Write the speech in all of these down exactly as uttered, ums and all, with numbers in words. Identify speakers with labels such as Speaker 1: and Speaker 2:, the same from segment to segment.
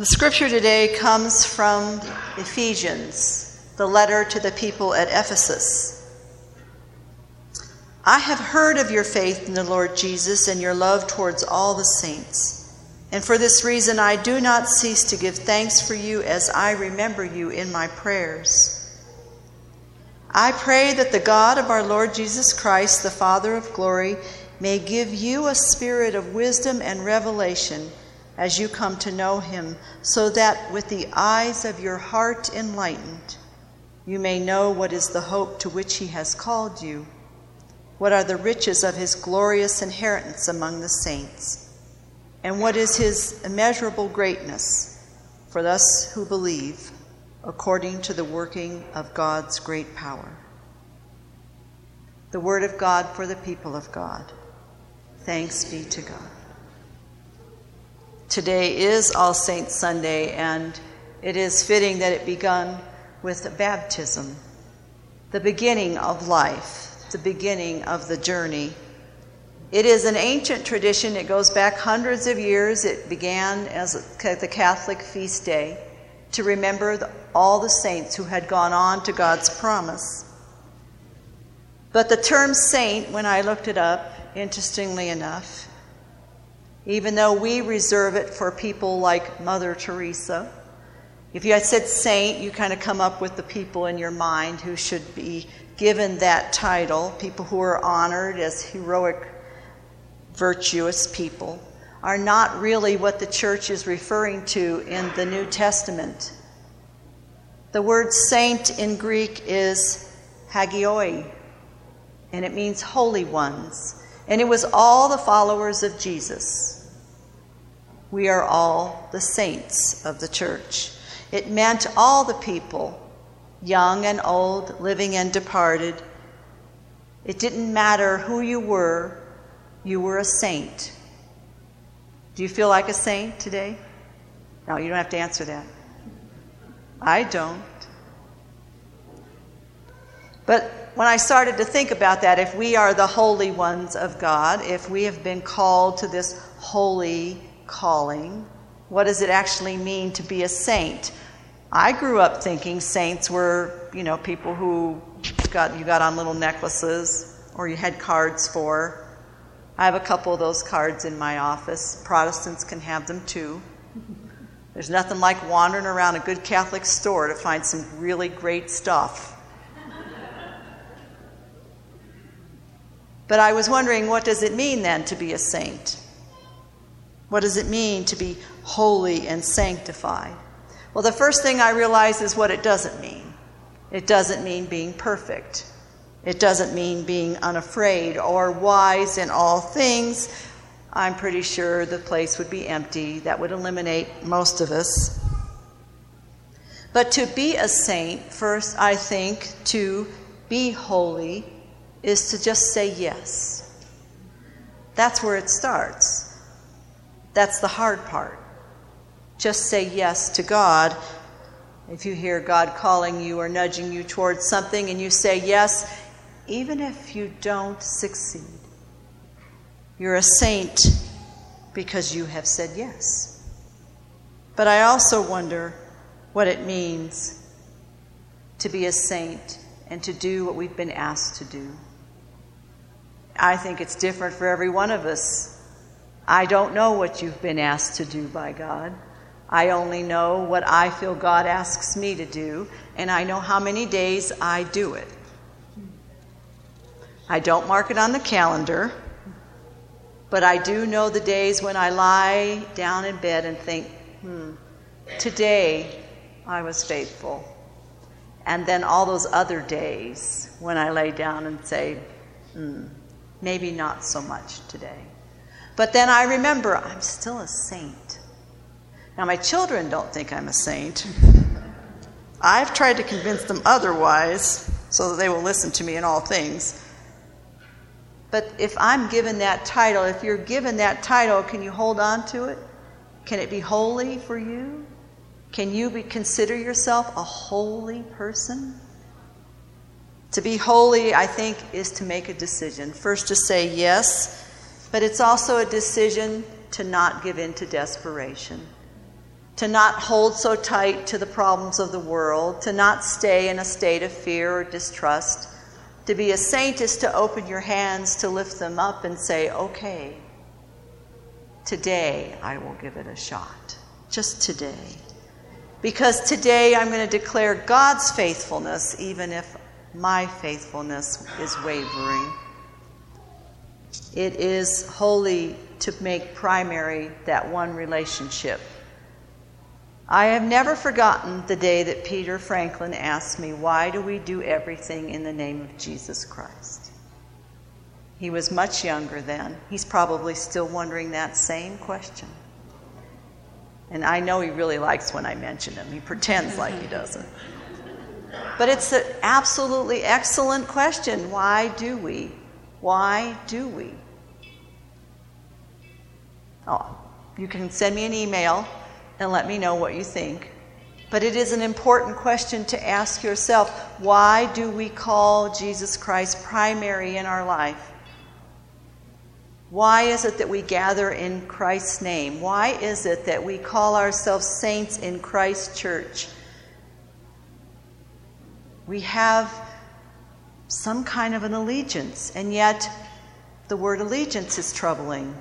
Speaker 1: The scripture today comes from Ephesians, the letter to the people at Ephesus. I have heard of your faith in the Lord Jesus and your love towards all the saints. And for this reason I do not cease to give thanks for you as I remember you in my prayers. I pray that the God of our Lord Jesus Christ, the Father of glory, may give you a spirit of wisdom and revelation as you come to know him, so that with the eyes of your heart enlightened, you may know what is the hope to which he has called you, what are the riches of his glorious inheritance among the saints, and what is his immeasurable greatness for us who believe, according to the working of God's great power. The word of God for the people of God. Thanks be to God. Today is All Saints Sunday, and it is fitting that it begun with baptism, the beginning of life, the beginning of the journey. It is an ancient tradition. It goes back hundreds of years. It began as the Catholic feast day to remember the, all the saints who had gone on to God's promise. But the term saint, when I looked it up, interestingly enough, even though we reserve it for people like Mother Teresa, if you had said saint, you kind of come up with the people in your mind who should be given that title, people who are honored as heroic, virtuous people, are not really what the church is referring to in the New Testament. The word saint in Greek is hagioi, and it means holy ones. And it was all the followers of Jesus. We are all the saints of the church. It meant all the people, young and old, living and departed. It didn't matter who you were, you were a saint. Do you feel like a saint today? No, you don't have to answer that. I don't. But when I started to think about that, if we are the holy ones of God, if we have been called to this holy calling, what does it actually mean to be a saint? I grew up thinking saints were, you know, people who got you got on little necklaces or you had cards for. I have a couple of those cards in my office. Protestants can have them too. There's nothing like wandering around a good Catholic store to find some really great stuff. But I was wondering, what does it mean then to be a saint? What does it mean to be holy and sanctified? Well, the first thing I realized is what it doesn't mean. It doesn't mean being perfect. It doesn't mean being unafraid or wise in all things. I'm pretty sure the place would be empty. That would eliminate most of us. But to be a saint, first, I think, to be holy is to just say yes. That's where it starts. That's the hard part. Just say yes to God. If you hear God calling you or nudging you towards something and you say yes, even if you don't succeed, you're a saint because you have said yes. But I also wonder what it means to be a saint and to do what we've been asked to do. I think it's different for every one of us. I don't know what you've been asked to do by God. I only know what I feel God asks me to do, and I know how many days I do it. I don't mark it on the calendar, but I do know the days when I lie down in bed and think, hmm, today I was faithful. And then all those other days when I lay down and say, hmm, maybe not so much today. But then I remember I'm still a saint. Now, my children don't think I'm a saint. I've tried to convince them otherwise so that they will listen to me in all things. But if I'm given that title, if you're given that title, can you hold on to it? Can it be holy for you? Can you be, consider yourself a holy person? To be holy, I think, is to make a decision. First to say yes, but it's also a decision to not give in to desperation. to not hold so tight to the problems of the world, to not stay in a state of fear or distrust. To be a saint is to open your hands, to lift them up and say, okay, today I will give it a shot. Just today. Because today I'm going to declare God's faithfulness, even if my faithfulness is wavering. It is holy to make primary that one relationship. I have never forgotten the day that Peter Franklin asked me, why do we do everything in the name of Jesus Christ? He was much younger then. He's probably still wondering that same question. And I know he really likes when I mention him. He pretends like he doesn't. But it's an absolutely excellent question. Why do we? Why do we? Oh, you can send me an email and let me know what you think. But it is an important question to ask yourself. Why do we call Jesus Christ primary in our life? Why is it that we gather in Christ's name? Why is it that we call ourselves saints in Christ's church? We have some kind of an allegiance, and yet the word allegiance is troubling.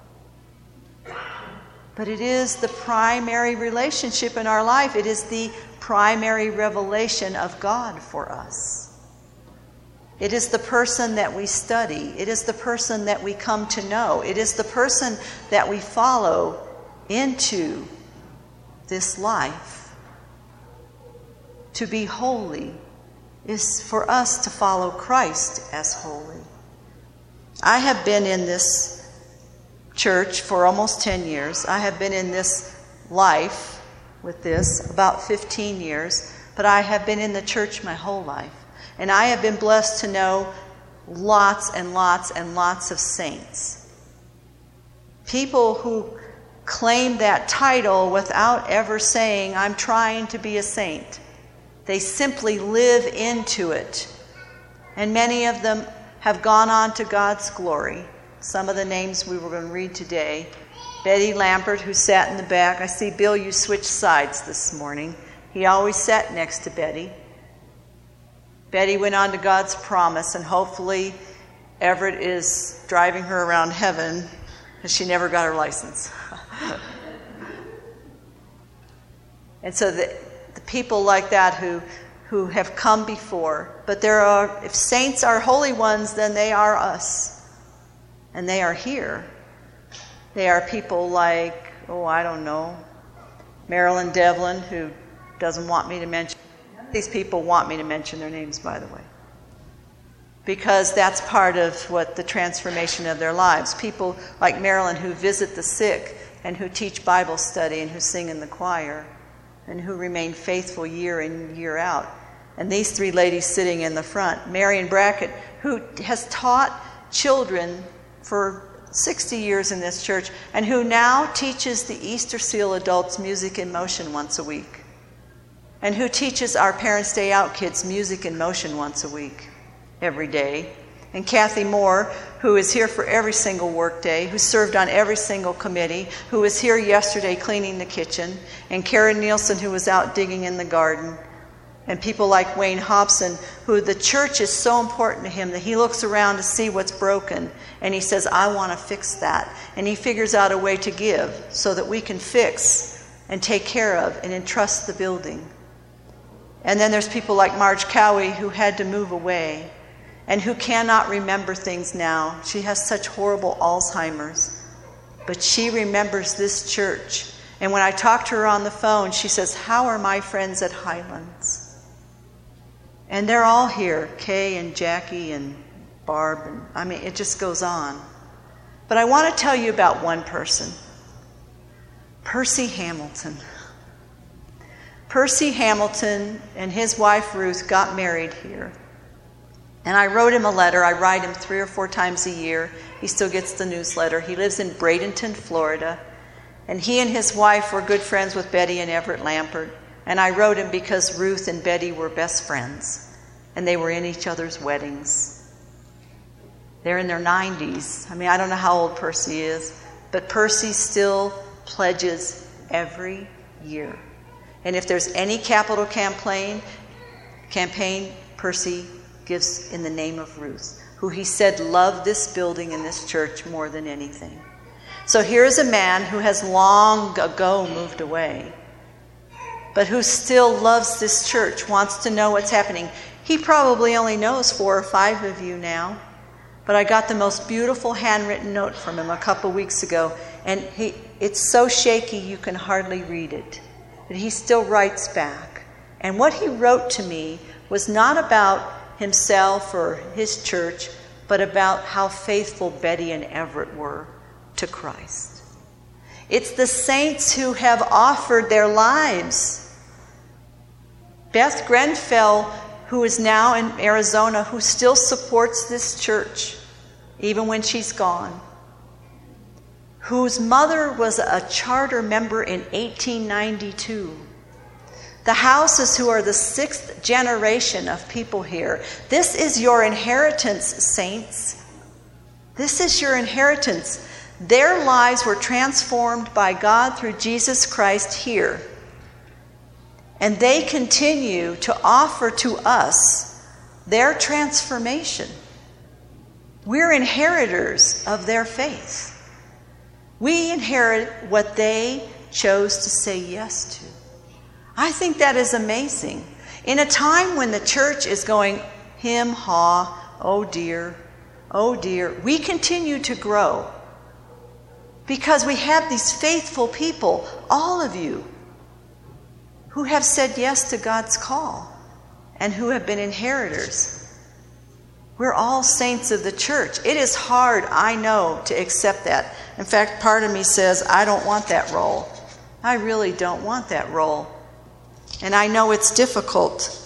Speaker 1: But it is the primary relationship in our life. It is the primary revelation of God for us. It is the person that we study. It is the person that we come to know. It is the person that we follow into this life. To be holy is for us to follow Christ as holy. I have been in this church for almost ten years. I have been in this life with this about fifteen years, but I have been in the church my whole life. And I have been blessed to know lots and lots and lots of saints. People who claim that title without ever saying, I'm trying to be a saint. They simply live into it. And many of them have gone on to God's glory. Some of the names we were going to read today. Betty Lampert, who sat in the back. I see, Bill, you switched sides this morning. He always sat next to Betty. Betty went on to God's promise, and hopefully Everett is driving her around heaven because she never got her license. And so the, the people like that who, who have come before, but there are, if saints are holy ones, then they are us. And they are here. They are people like, oh, I don't know, Marilyn Devlin, who doesn't want me to mention. These people want me to mention their names, by the way. Because that's part of what the transformation of their lives. People like Marilyn who visit the sick and who teach Bible study and who sing in the choir and who remain faithful year in, year out. And these three ladies sitting in the front. Marion Brackett, who has taught children for sixty years in this church, and who now teaches the Easter Seal adults music in motion once a week, and who teaches our Parents' Day Out kids music in motion once a week, every day. And Kathy Moore, who is here for every single work day, who served on every single committee, who was here yesterday cleaning the kitchen, and Karen Nielsen, who was out digging in the garden. And people like Wayne Hobson, who the church is so important to him that he looks around to see what's broken. And he says, I want to fix that. And he figures out a way to give so that we can fix and take care of and entrust the building. And then there's people like Marge Cowie, who had to move away and who cannot remember things now. She has such horrible Alzheimer's. But she remembers this church. And when I talk to her on the phone, she says, how are my friends at Highlands? And they're all here, Kay and Jackie and Barb. And, I mean, it just goes on. But I want to tell you about one person. Percy Hamilton. Percy Hamilton and his wife Ruth got married here. And I wrote him a letter. I write him three or four times a year. He still gets the newsletter. He lives in Bradenton, Florida. And he and his wife were good friends with Betty and Everett Lampert. And I wrote him because Ruth and Betty were best friends. And they were in each other's weddings. They're in their nineties. I mean, I don't know how old Percy is. But Percy still pledges every year. And if there's any capital campaign, campaign, Percy gives in the name of Ruth, who he said loved this building and this church more than anything. So here's a man who has long ago moved away, but who still loves this church, wants to know what's happening. He probably only knows four or five of you now, but I got the most beautiful handwritten note from him a couple weeks ago, and he, it's so shaky you can hardly read it. But he still writes back. And what he wrote to me was not about himself or his church, but about how faithful Betty and Everett were to Christ. It's the saints who have offered their lives. Beth Grenfell, who is now in Arizona, who still supports this church, even when she's gone, whose mother was a charter member in eighteen ninety-two. The Houses, who are the sixth generation of people here. This is your inheritance, saints. This is your inheritance. Their lives were transformed by God through Jesus Christ here. And they continue to offer to us their transformation. We're inheritors of their faith. We inherit what they chose to say yes to. I think that is amazing. In a time when the church is going him, haw, oh dear, oh dear, we continue to grow because we have these faithful people, all of you, who have said yes to God's call and who have been inheritors. We're all saints of the church. It is hard, I know, to accept that. In fact, part of me says, I don't want that role. I really don't want that role. And I know it's difficult.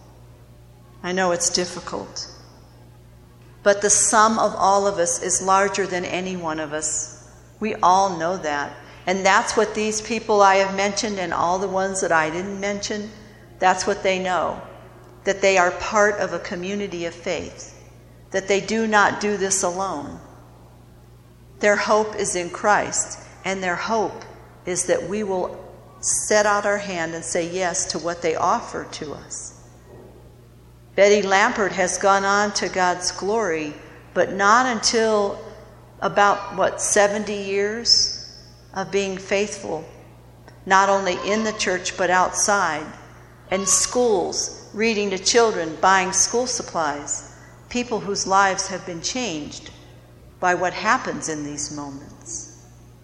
Speaker 1: I know it's difficult. But the sum of all of us is larger than any one of us. We all know that. And that's what these people I have mentioned and all the ones that I didn't mention, that's what they know. That they are part of a community of faith. That they do not do this alone. Their hope is in Christ. And their hope is that we will set out our hand and say yes to what they offer to us. Betty Lampert has gone on to God's glory, but not until about, what, seventy years of being faithful, not only in the church but outside, and schools, reading to children, buying school supplies, people whose lives have been changed by what happens in these moments.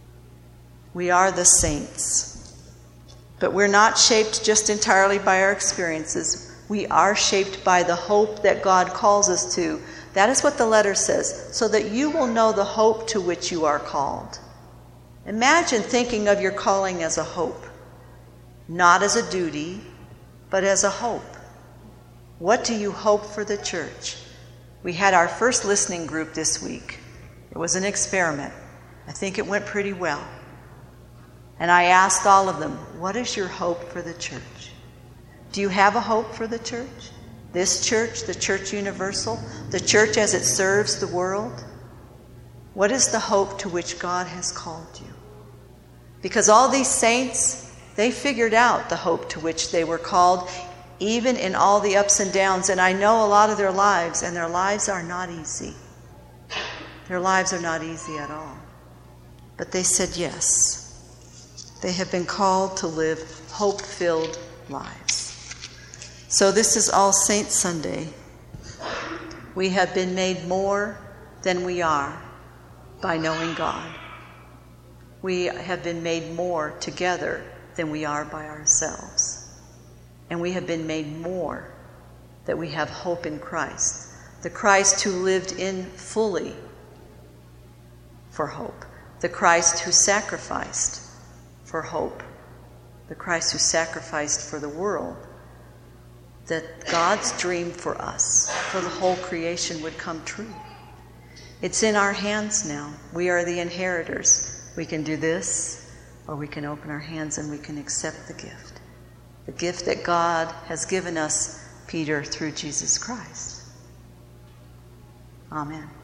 Speaker 1: We are the saints. But we're not shaped just entirely by our experiences. We are shaped by the hope that God calls us to. That is what the letter says, so that you will know the hope to which you are called. Imagine thinking of your calling as a hope, not as a duty, but as a hope. What do you hope for the church? We had our first listening group this week. It was an experiment. I think it went pretty well. And I asked all of them, what is your hope for the church? Do you have a hope for the church? This church, the Church Universal, the church as it serves the world? What is the hope to which God has called you? Because all these saints, they figured out the hope to which they were called, even in all the ups and downs. And I know a lot of their lives, and their lives are not easy. Their lives are not easy at all. But they said yes. They have been called to live hope-filled lives. So this is All Saints Sunday. We have been made more than we are by knowing God. We have been made more together than we are by ourselves. And we have been made more that we have hope in Christ. The Christ who lived in fully for hope. The Christ who sacrificed for hope, the Christ who sacrificed for the world, that God's dream for us, for the whole creation, would come true. It's in our hands now. We are the inheritors. We can do this, or we can open our hands and we can accept the gift. The gift that God has given us, Peter, through Jesus Christ. Amen.